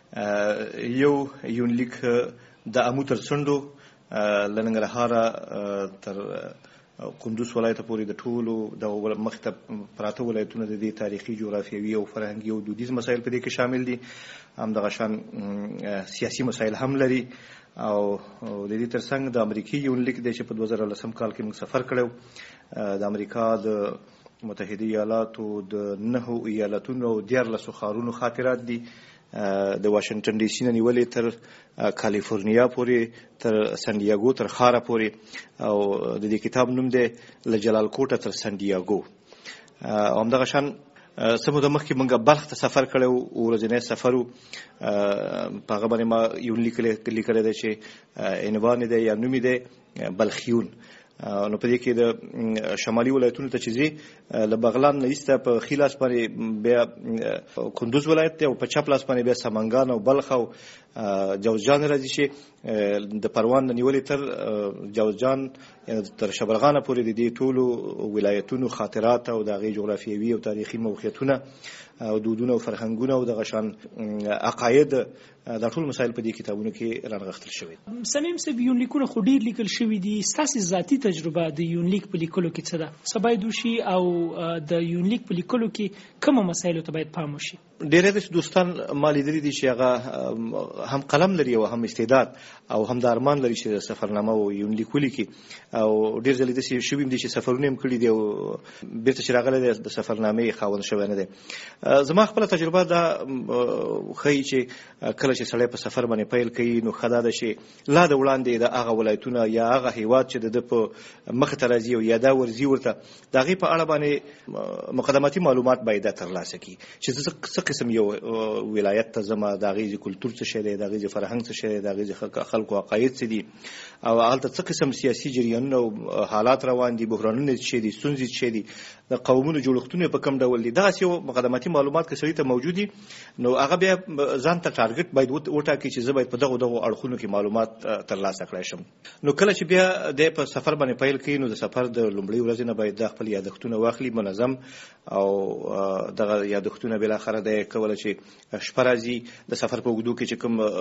Speaker 9: یو یونلیک د امو تر څنډو له ننګرهاره تر کندوز ولایته پورې د ټولو د مخته پراته ولایتونو د دې تاریخي جغرافیوي او فرهنګي او دودیز مسایل په دې کې شامل دي. همدغه شان سیاسي مسایل هم لري او د دې ترڅنګ د امریکایي یونلیک دی چې په 2010 کال کې موږ سفر کړو. د امریکا د متحده ایالاتو د 9 ایالتونو او 14 ښارونو خاطرات دي، د واشنگټن ډي سي نه نیولې تر کالیفورنیا پورې، تر سان ډیاګو تر ښاره پورې، او د دې کتاب نوم دی له جلال کوټه تر سان ډیاګو. همدغه شان څه موده مخکې موږ بلخ ته سفر کړی و، ورځنی سفر و. په هغه باندې ما یونلیک لیکلی دی چې عنوان دی یا نوم دی بلخیون. نو په دې کې د شمالي ولایتونو ته چې ځي، له بغلان نه ایسته په ښي لاس باندې بیا کندوز ولایت دی او په چپ لاس باندې بیا سمنګان او بلخ او جوزجان راځي چې د پروان نه نیولې تر جوزجان تر شبرغانه پورې د دې ټولو ولایتونو خاطرات او د هغې جغرافیوي او تاریخي موقعیتونه او دودونه او فرهنګونه او دغه شان عقاید، دا ټول مسایل په دې کتابونو کې رانغښتل شوي.
Speaker 8: سمیم صاحب، یونلیکونه خو ډېر لیکل شوي دي، ستاسې ذاتي تجربه د یونلیک په لیکلو کې څه ده؟ څه باید وشي او د یونلیک په لیکلو کې کومو مسایلو ته باید پام وشي؟
Speaker 9: ډېر داسې دوستان ما لیدلي دي چې هغه هم قلم لري او هم استعداد، او هم د ارمان لري چې سفرنامه او یونلیک ولیکي او ډیر ځلې د شویم دي چې سفرونه هم کړی دی او بیرته چې راغلی د سفرنامې خاوند شوی نه دی. زما خپل تجربه دا ښیي چې کله چې سړی په سفر باندې پیل کوي نو ښه ده چې لا د وړاندې د هغه ولایتونه یا هغه هیواد چې د په مخ ته راځي او یا دا ورځي ورته د هغې په اړه باندې مقدماتي معلومات باید ترلاسه کړي چې څه قسم یو ولایت ته ځم، د هغې کلتور څه شی دی، د هغې فرهنګ څه شی دی، د هغې خلکو عقاید څه دي او هلته څه قسم سیاسي جریانونه او حالات روان دي، بحرانونه څه دي، ستونزې څه دي، د قومونو جوړښتونه په کوم ډول دي. داسې یو مقدماتي معلومات که سړي ته موجود دي نو هغه بیا ځان ته ټارګټ باید وټاکي چې زه باید په دغو اړخونو کې معلومات ترلاسه کړی شم. نو کله چې بیا د په سفر باندې پیل کوي نو د سفر د لومړۍ ورځې نه باید د خپل یادښتونه واخلي منظم او دغه یادښتونه بالاخره د کوله چې شپه راځي د سفر په اوږدو کې چې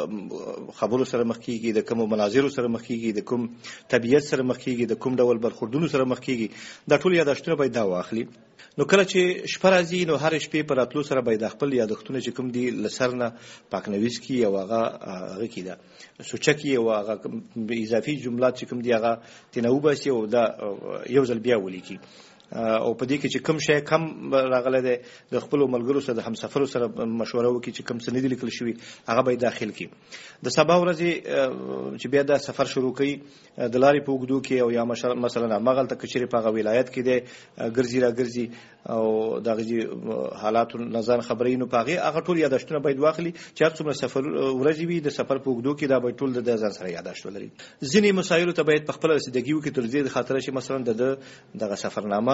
Speaker 9: کوم خبرو سره مخ کېږي، د کوم مناظرو سره مخ کېږي، د کوم طبیعت سره مخ کېږي، د کوم ډول برخوردونو سره مخ کېږي، دا ټول یادښتونه باید دا واخلي. نو کله چې شپه راځي نو هر شپې پر راتلو سره باید خپل یادښتونه چې کوم دي لسر نه پاکنویس کی او هغه کی دا سوچه کی او هغه اضافي جملات چې کوم دي هغه تنو باسي او دا یو ځل بیا ولیکي او په دې کې چې کوم شی کم راغلی دی د خپل ملګرو سره د همسفرو سره مشوره وکړي چې کوم څه نه دي لیکل شوي هغه باید داخل کړي. د سبا ورځې چې بیا دا سفر شروع کوي د لارې په اوږدو کې او یا مثلا هماغلته که چېرې په هغه ولایت کې دی ګرځي را ګرځي او دغه حالاتو نه ځان خبروي نو په هغه ټول یادښتونه باید واخلي چې هر څومره سفر ورځې وي د سفر په اوږدو کې دا باید ټول د ځان سره یادښت ولري. ځینې مسایلو ته باید په خپله رسیدګي وکړي تر دې خاطره چې مثلا دغه سفرنامه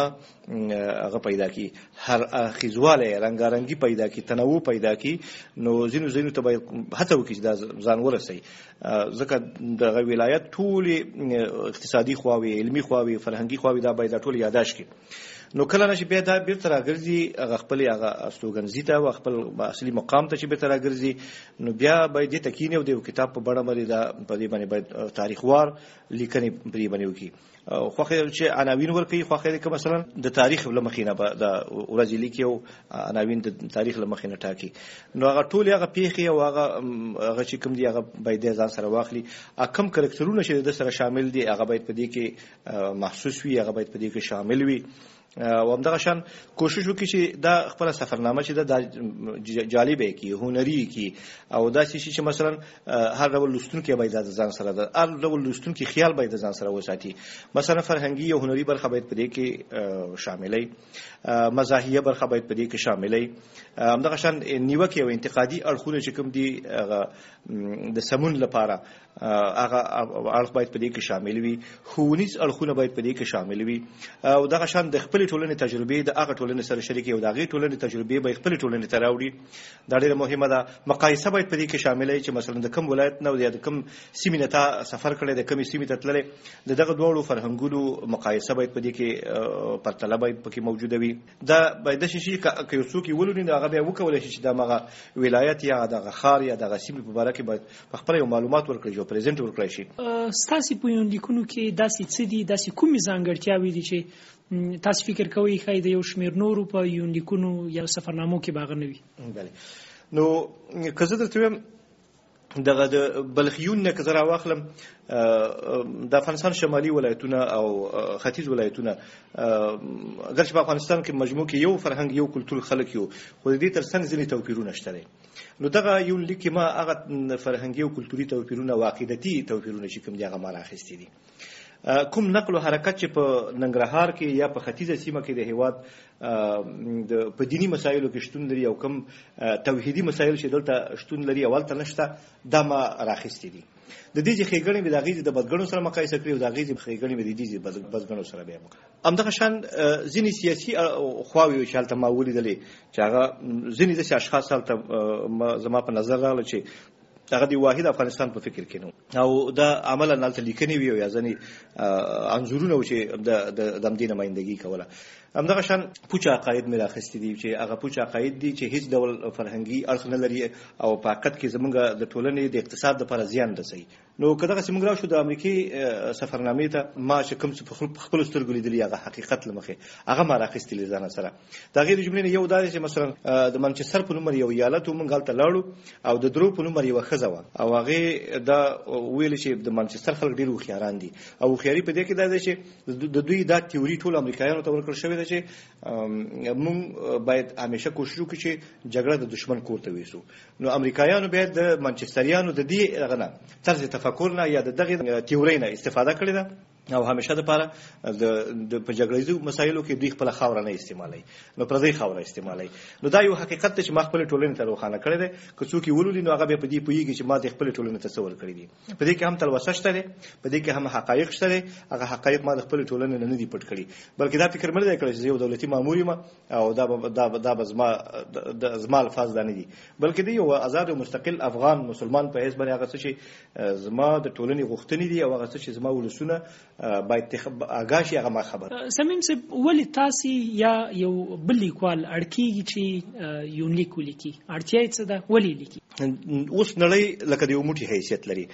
Speaker 9: هغه پیدا کی هر اخیزواله رنگارنګي پیدا کی تنوع پیدا کی نو زینو ته باید هڅه وکړي چې دا ځان ورسي ځکه دغه ولایت ټول اقتصادي خواوي، علمي خواوي، فرهنګي خواوي دا باید ټول یاداش کی. نو کله چې بیا دا بیرته راګرځي هغه خپل هغه استوګنځي ته او خپل اصلي مقام ته چې بیرته راګرځي نو بیا باید د تکینه او د کتاب په بڼه باندې دا په دې باندې باید تاریخوار لیکنې پرې باندې وکړي خو خیر چې عناوین ورکړي خو خیر که مثلا د تاریخ لمخینه د ورځې لیکي او عناوین د تاریخ لمخینه ټاکي نو هغه ټول هغه پیښې او هغه چې کوم دی هغه باید ځان سره واخلي. کم کرکټرونه چې د سره شامل دي هغه باید په دې کې محسوس وي، هغه باید په دې کې شامل وي او همدغه شان کوشش وکړي چې دا خپل سفرنامه چې د جالبه کی هنري کی او دا چې مثلا هر ډول لوستونکي باید ځان سره د هر ډول لوستونکي خیال باید ځان سره وساتي. مثلا فرهنګي او هنري برخه باید په دې کې شاملې، مزاحیه برخه باید په دې کې شاملې، همدغه شان نیوکه او انتقادي اړخونه چې کوم دي د سمون لپاره هغه اړخ باید په دې کې شامل وي، ښوونیز اړخونه باید په دې کې شامل وي او دغه شان د خپل ټولنې تجربې د هغه ټولنې سره شریکي او د هغې ټولنې تجربې باید خپل ټولنې ته راوړي. دا ډېره مهمه ده. مقایسه باید په دې کې شامل وي چې مثلا د کوم ولایت نه او د کوم سیمې نه تا سفر کړی د کومې سیمې ته تللی د دغه دواړو فرهنګونو مقایسه باید په دې کې پرتله باید پکې موجوده وي. دا باید داسې شي که یو څوک یې ولولي نو هغه بیا وکولی شي چې دغه ولایت یا دغه ښار یا دغه سیمې په باره کې باید په خپله یو معلومات ورکړي، یو پریزنټ ورکړی شي.
Speaker 8: ستاسې په یونلیکونو کې داسې څه دي، داسې کومې ځانګړتیاوې دي چې تاسو فکر کوئ ښایي د یو شمېر نورو په یونلیکونو یا سفرنامو کې به هغه نه وي؟
Speaker 9: بله نو که زه درته ویم دغه د بلخیون نه که زه راواخلم د افغانستان شمالي ولایتونه او ختیځ ولایتونه اګرچې په افغانستان کې مجموع کې یو فرهنګ یو کلتور خلک یو خو د دې ترڅنګ ځینې توپیرونه شته دي. نو دغه یونلیک کې ما هغه فرهنګي او کلتوري توپیرونه او عقیدتي توپیرونه چې کوم دي هغه ما راخیستي دي. کوم نقل او حرکت چې په ننګرهار کې یا په ختیځه سیمه کې د هیواد د په دینی مسایلو کې شتون لري او کوم توحیدي مسایل چې دلته شتون لري اولته نشته دا ما راخیستي دي. د دې ښېګڼې به د هغې د بدګڼو سره مقایسه کړي او د هغې ښېګڼې به د دې بدګڼو سره بیا همدغه شان ځینې سیاسي خواوې چې هلته ما ولیدلې چې هغه ځینې داسې اشخاص هلته زما په نظر راغله چې هغه د واحد افغانستان په فکر کې نو او دا عملا هلته لیکنې وي او یا ځینې انځورونه و چې د همدې نمایندګي کوله. همدغه شان پوچ عقاید مې راخستې دي چې هغه پوچ عقاید دي چې هیڅ ډول فرهنګي اړخ نه لري او په حقیقت کې زمونږ د ټولنې د اقتصاد لپاره زیان رسوي. نو که دغه موږ راشو د امریکای سفرنامې ته ما چې کوم څه په خپل سترګو لیدلي هغه حقیقت لمخې هغه ما راخستې ځان سره. دا غیر جملې نه یو دا چې مثلا د منچستر په نوم یو ایالت موږ هلته لاړو او د درو په نوم یو ښځه وه او هغې دا ویل چې د منچستر خلک ډېر هوښیاران دي او هوښیاري په دې کې دا ده چې د دوی دا تیوري ټول امریکایانو ته ورکړل شوې ده چې موږ باید همیشه کوشش وکړو چې جګړه د دشمن کور ته ویسو. نو امریکایانو باید د منچستریانو د دې هغه نه طرز تفکر نه یا د دغه تیوري نه استفاده کړې ده او همیشه د پاره د په جګړیزو مسایلو کې دوی خپل خاور نه استعمالوي نو پردي خاور استعمالوي. نو دا یو حقیقت چې ما خپل ټولنې ته روښانه کړی دی که څوک یې ولولي نو هغه به په دې پوهیږي چې ما د خپل ټولنې تصور کړی دی. په دې کې هم تلوسه شته دی، په دې کې هم حقایق شته دی. هغه حقایق ما د خپل ټولنې نه دي پټ کړي بلکې دا فکر مې دی کړی چې یو دولتي مامور یم او دا زما الفاظ دا نه دي بلکې دی یو آزاد او مستقل افغان مسلمان په حیث باندې هغه څه چې زما د ټولنې غوښتنې دي او هغه څه چې زما ولسونه باید آگاشي هغه ما خبر.
Speaker 8: سمیم صاحب ولې تاسو یا یو بل لیکوال اړکیږي چې یونلیک ولیکي؟ اړتیا یې څه ده؟ ولې لیکي؟
Speaker 9: اوس نړۍ لکه د یو موټي حیثیت لري.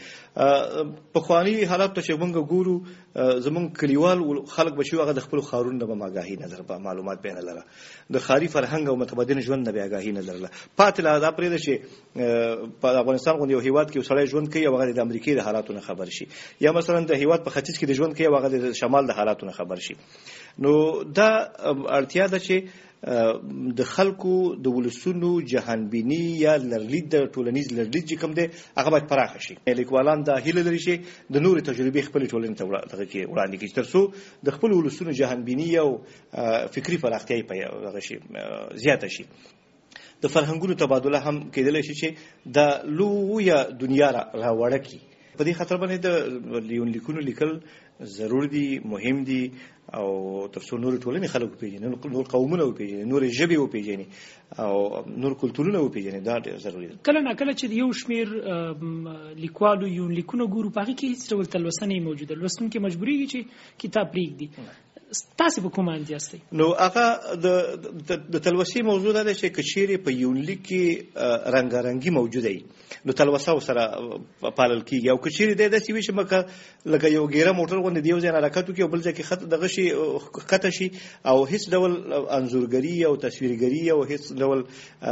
Speaker 9: پخواني حالات ته چې موږ ګورو زمونږ کلیوال خلک به چې هغه د خپل ښارونو نه به آګاهي نه لرله، معلومات به نه لرله، د ښاري فرهنګ او متمدن ژوند نه به آګاهي نه لرله. پاتې لا دا پرېږده چې په افغانستان غوندې یو هېواد کې یو سړی ژوند کوي او هغه د امریکې د حالاتو نه خبر شي یا مثلا د هېواد په ختیځ کې د ژوند کوي او هغه د شمال د حالاتو نه خبر شي. نو دا اړتیا ده چې د خلکو د ولسونو جهانبینی یا لرلید د ټولنیز لرلید چې کوم دی هغه باید پراخه شي. لیکوالان دا هیله لري چې د نورې تجربې خپلې ټولنې ته وړاندې کړي تر څو د خپل ولسونو جهانبینی او فکري پراختیا یې زیاته شي. د فرهنګونو تبادله هم کېدلی شي چې د لویه دنیا راوړه کړي. په دې خاطر باندې د یونلیکونو لیکل ضرور دي، مهم دي او تر څو نور ټولنې خلک وپېژني، نور قومونه وپېژني، نور ژبې وپېژني او نور کلتورونه وپېژني. دا ډېر ضروري ده.
Speaker 8: کله نه کله چې یو شمېر لیکوالو یونلیکونه ګورو په هغې کې هېڅ ډول تلوسه نه موجوده، لوستونکي مجبورېږي چې کتاب پرېږدي. تاسو په کوم اند یاستئ؟
Speaker 9: نو هغه د تلوسې موضوع دا ده چې که چیرې په یونلیک کې رنګارنګي موجوده وي نو تلوسه ورسره پالل کېږي او که چیرې دی داسې وي چې لکه یو ګیره موټر غوندې د یو ځای نه حرکت وکړي او بل ځای کې دغه شي ښکته شي او هېڅ ډول انځورګري او تصویرګري او هېڅ ډول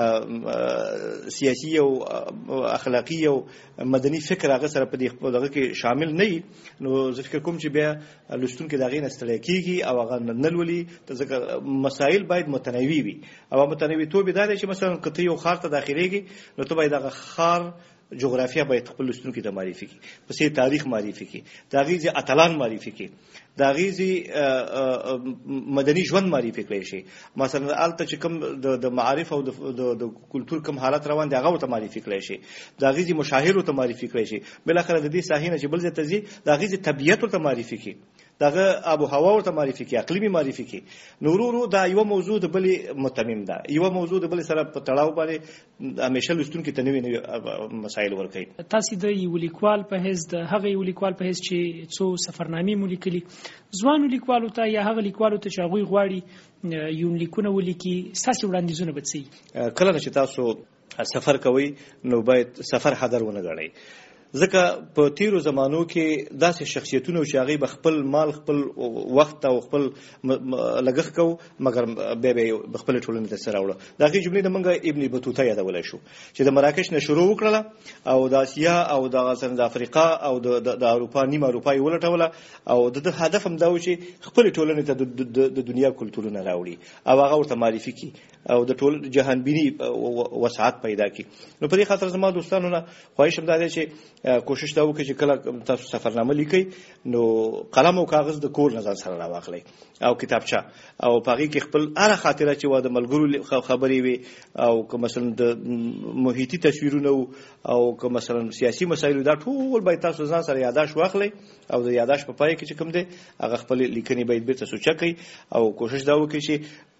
Speaker 9: سیاسي او اخلاقي او مدني فکر هغه سره په دغه کې شامل نه وي نو زه فکر کوم چې بیا لوستونکي د هغې نه ستړی کېږي او هغه نه لولي. ځکه مسایل باید متنوع وي او متنوعتوب یې دا دی چې مثلا که ته یو ښار ته داخلېږي نو ته باید هغه ښار جغرافیه باید خپل لوستونکي ته معرفي کړي، پسې تاریخ معرفي کړي، د هغې ځای اتلان معرفي کړي، د هغې ځای مدني ژوند معرفي کړی شي. مثلا هلته چې کوم د معارف او د کلتور کوم حالت روان دی هغه ورته معرفي کړی شي، د هغې ځای مشاهیر ورته معرفي کړی شي، بالاخره د دې ساحې نه چې بل ځای ته ځي د هغې ځای طبیعت ورته معرفي کړي، دغه آب و هوا ورته معرفي کړي، اقلیمي معرفي کړي. نو ورو ورو دا یوه موضوع د بلې متمم ده، یوه موضوع د بلې سره په تړاو باندې همیشه لوستونکي ته نوي نوي مسایل ورکوي.
Speaker 8: تاسو د یو لیکوال په حیث د هغه یو لیکوال په حیث چې څو سفرنامې مو لیکلي ځوانو لیکوالو ته یا هغه لیکوالو ته چې هغوی غواړي یونلیکونه ولیکي ستاسې وړاندیزونه به څه وي؟
Speaker 9: کله چې تاسو سفر کوئ نو باید سفر هدر ونه ګڼئ، ځکه په تیرو زمانو کې داسې شخصیتونه چې هغوی به خپل مال خپل وخت او خپل لګښت کوو مګر بیا به یې خپلې ټولنې ته څه راوړه. د هغې جملې نه موږ ابن بطوطه یادولی شو چې د مراکش نه شروع وکړله او د اسیا او د افریقا او د اروپا نیمه اروپا یې ولټوله او د هدف هم دا و چې خپلې ټولنې ته د دنیا کلتورونه راوړي او هغه ورته معرفي کړي او د ټول جهانبیني وسعت پیدا کړي. نو په دې خاطر زما دوستانو نه خواهش هم دا دی چې کوشش دا وکړئ چې کله تاسو سفرنامه لیکئ نو قلم او کاغذ د کور نه ځان سره راواخلئ او کتابچه او په هغې کې خپل هره خاطره چې وه د ملګرو خبرې وي او که مثلا د محیطي تصویرونه او که مثلا سیاسي مسایلو دا ټول باید تاسو ځان سره یاداشت واخلئ او د یاداشت په پای کې چې کوم دی هغه خپلې لیکنې باید بېرته سوچه کړئ او کوشش دا وکړئ چې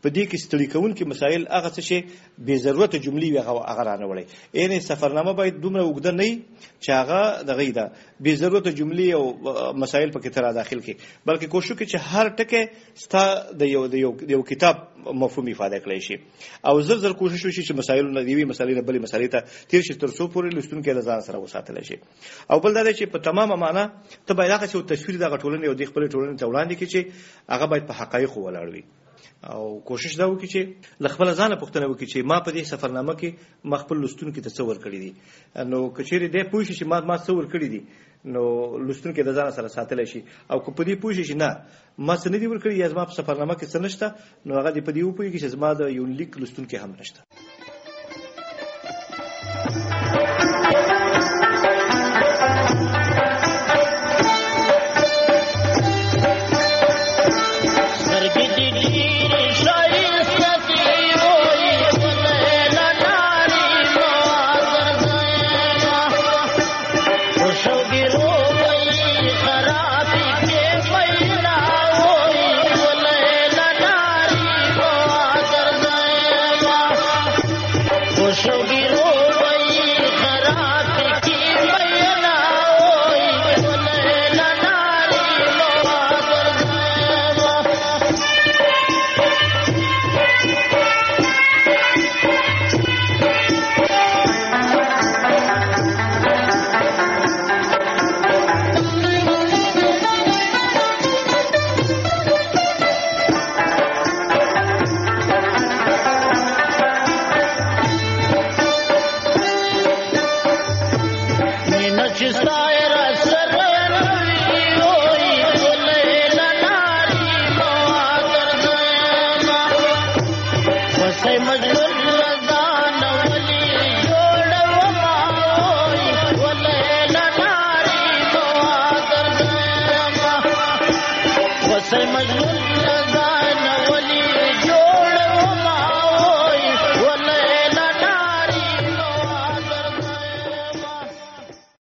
Speaker 9: په دې کې ستړي کوونکي مسایل هغه څه چې بې ضرورته جملې وي هغه رانهوړئ. یعنې سفرنامه باید دومره اوږده نه وي چې هغه دغه ده بې ضرورته جملې او مسایل پکې ته را داخل کړي، بلکې کوشش وکړي چې هر ټکی ستا د یو کتاب مفهوم ifade کړی شي او زر کوشش وشي چې مسایل نه دی مسالې نه بلې مسالې ته تیر شي تر څو پورې لوستونکي له ځان سره وساتل شي. او بل دا چې په تمامه معنا ته باید هغه څه تصویر د ټولنې او د خپل ټولنې ته وړاندې کړي چې هغه باید په حقایقو ولاړ وي او کوشش دا وکړي چې ل خپل ځان پوښتنه وکړي چې ما په دې سفرنامه کې خپل لوستونکو ته څه ورکړي دي. نو کچېرې دې پوه شي چې ما څه ورکړي دي نو لوستونکو د ځان سره ساتل شي، او که په دې پوه شي چې نه ما څه نه دي ورکړي یا زما په سفرنامه کې څه نشته نو هغه دې په دې وپوهېږي چې زما د یو لیک لوستونکي هم نشته.
Speaker 10: Say my